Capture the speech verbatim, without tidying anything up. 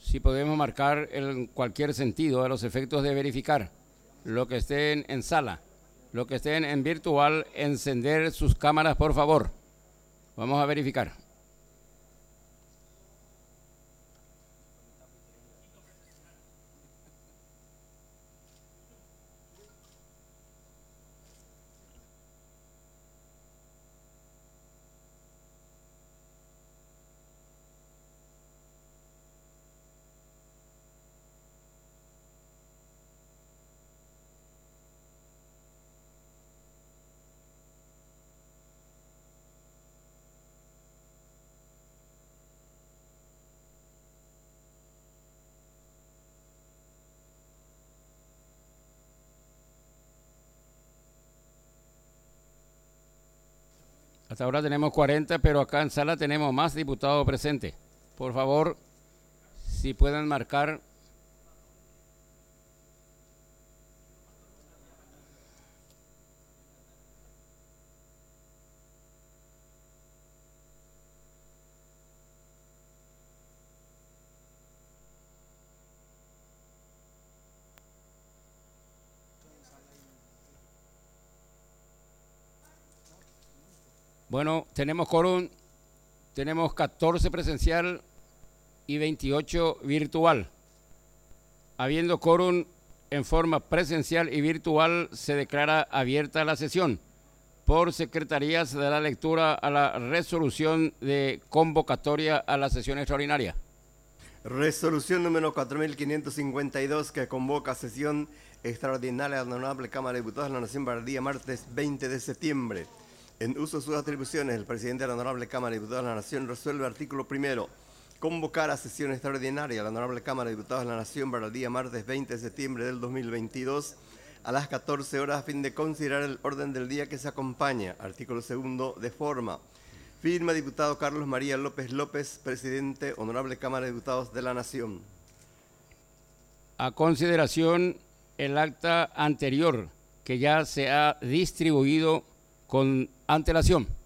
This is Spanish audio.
si podemos marcar en cualquier sentido a los efectos de verificar. Lo que estén en sala, lo que estén en virtual, encender sus cámaras, por favor. Vamos a verificar. Hasta ahora tenemos cuarenta, pero acá en sala tenemos más diputados presentes. Por favor, si pueden marcar. Bueno, tenemos quórum, tenemos catorce presencial y veintiocho virtual. Habiendo quórum en forma presencial y virtual, se declara abierta la sesión. Por secretaría se dará lectura a la resolución de convocatoria a la sesión extraordinaria. Resolución número cuatro mil quinientos cincuenta y dos que convoca sesión extraordinaria de la Honorable Cámara de Diputados de la Nación para el día martes veinte de septiembre. En uso de sus atribuciones, el presidente de la Honorable Cámara de Diputados de la Nación resuelve artículo primero, convocar a sesión extraordinaria a la Honorable Cámara de Diputados de la Nación para el día martes veinte de septiembre del dos mil veintidós a las catorce horas a fin de considerar el orden del día que se acompaña. Artículo segundo, de forma. Firma diputado Carlos María López López, presidente, Honorable Cámara de Diputados de la Nación. A consideración el acta anterior que ya se ha distribuido con antelación.